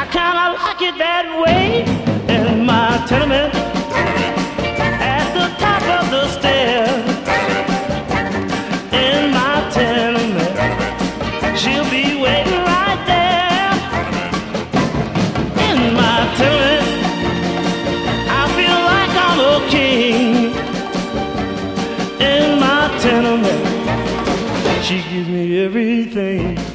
kinda like it that way. In my tenement, at the top of the stairs. In my tenement, she'll be waiting right there. In my tenement, I feel like I'm a king. In my tenement, she gives me everything.